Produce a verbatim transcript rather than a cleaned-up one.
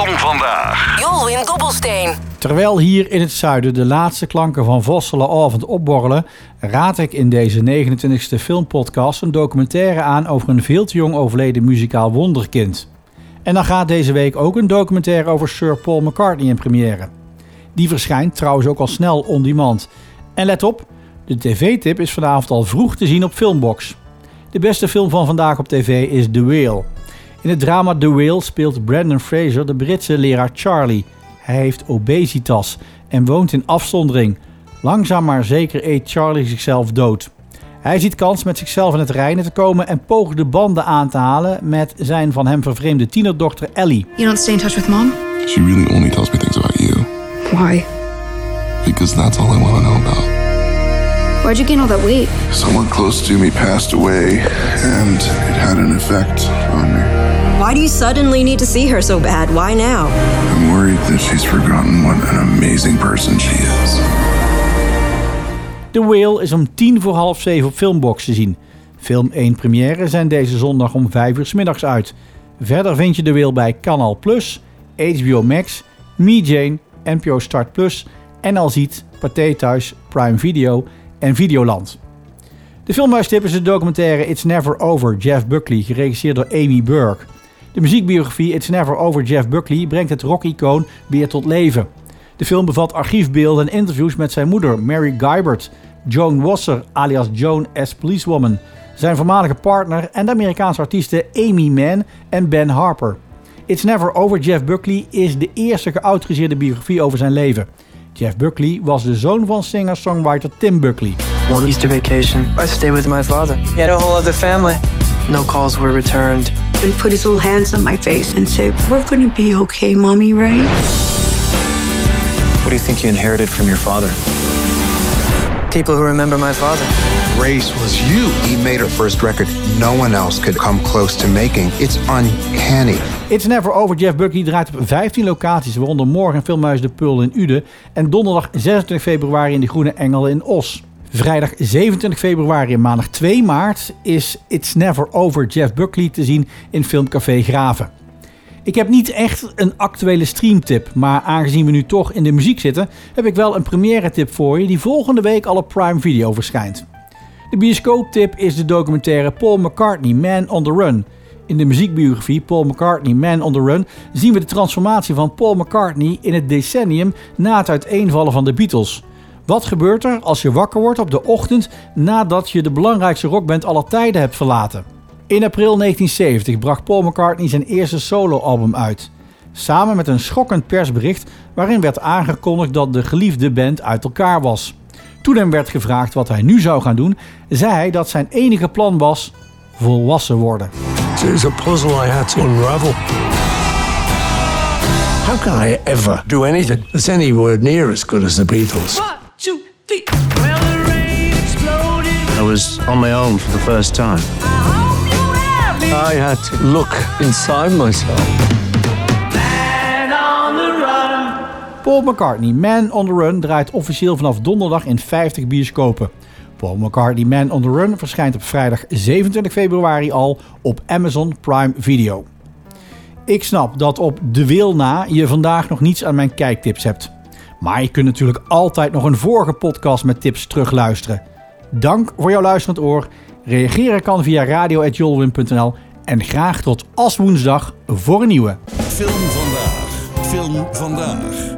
vandaag. Jolwin Dobbelsteen. Terwijl hier in het zuiden de laatste klanken van Vosselenavond opborrelen, raad ik in deze negenentwintigste filmpodcast een documentaire aan over een veel te jong overleden muzikaal wonderkind. En dan gaat deze week ook een documentaire over Sir Paul McCartney in première. Die verschijnt trouwens ook al snel on demand. En let op, de tv-tip is vanavond al vroeg te zien op Filmbox. De beste film van vandaag op tv is The Whale. In het drama The Whale speelt Brendan Fraser de Britse leraar Charlie. Hij heeft obesitas en woont in afzondering. Langzaam maar zeker eet Charlie zichzelf dood. Hij ziet kans met zichzelf in het reinen te komen en poogt de banden aan te halen met zijn van hem vervreemde tienerdochter Ellie. You don't stay in touch with mom? She really only tells me things about you. Why? Because that's all I want to know about. Why'd you gain all that weight? Someone close to me passed away, and it had an effect on me. Why do you suddenly need to see her so bad? Why now? I'm worried that she's forgotten what an amazing person she is. The Whale is om tien voor half zeven op Filmbox te zien. Film één première zijn deze zondag om vijf uur 's middags uit. Verder vind je The Whale bij Canal Plus, H B O Max, Me Jane, N P O Start Plus, N L Ziet, Pathé Thuis, Prime Video en Videoland. De filmhuistip is de documentaire It's Never Over, Jeff Buckley, geregisseerd door Amy Burke. De muziekbiografie It's Never Over, Jeff Buckley brengt het rock-icoon weer tot leven. De film bevat archiefbeelden en interviews met zijn moeder Mary Guibert, Joan Wasser alias Joan as Policewoman, zijn voormalige partner en de Amerikaanse artiesten Amy Mann en Ben Harper. It's Never Over, Jeff Buckley is de eerste geautoriseerde biografie over zijn leven. Jeff Buckley was de zoon van singer-songwriter Tim Buckley. One Easter vacation, I stayed with my father. He had a whole other family. No calls were returned. He put his little hands on my face and said, "We're gonna be okay, Mommy, right?" What do you think you inherited from your father? People who remember my father. Grace was you. He made her first record no one else could come close to making. It's uncanny. It's Never Over, Jeff Buckley draait op vijftien locaties, waaronder morgen Filmhuis De Peul in Uden en donderdag zesentwintig februari in de Groene Engel in Os. Vrijdag zevenentwintig februari en maandag twee maart is It's Never Over, Jeff Buckley te zien in Filmcafé Graven. Ik heb niet echt een actuele streamtip, maar aangezien we nu toch in de muziek zitten, heb ik wel een première tip voor je die volgende week al op Prime Video verschijnt. De bioscooptip is de documentaire Paul McCartney, Man on the Run. In de muziekbiografie Paul McCartney, Man on the Run zien we de transformatie van Paul McCartney in het decennium na het uiteenvallen van de Beatles. Wat gebeurt er als je wakker wordt op de ochtend nadat je de belangrijkste rockband aller tijden hebt verlaten? In april negentien zeventig bracht Paul McCartney zijn eerste soloalbum uit. Samen met een schokkend persbericht waarin werd aangekondigd dat de geliefde band uit elkaar was. Toen hem werd gevraagd wat hij nu zou gaan doen, zei hij dat zijn enige plan was volwassen worden. It was a puzzle I had to unravel. How can I ever do anything that's anywhere near as good as the Beatles? One, two, three. Well, the rain exploded. I was on my own for the first time. I had to look inside myself. Man on the run. Paul McCartney, Man on the Run draait officieel vanaf donderdag in vijftig bioscopen. Paul McCartney, Man on the Run verschijnt op vrijdag zevenentwintig februari al op Amazon Prime Video. Ik snap dat op De Whale na je vandaag nog niets aan mijn kijktips hebt. Maar je kunt natuurlijk altijd nog een vorige podcast met tips terugluisteren. Dank voor jouw luisterend oor. Reageren kan via radio at jolwin punt n l en graag tot als woensdag voor een nieuwe. Film vandaag. Film vandaag.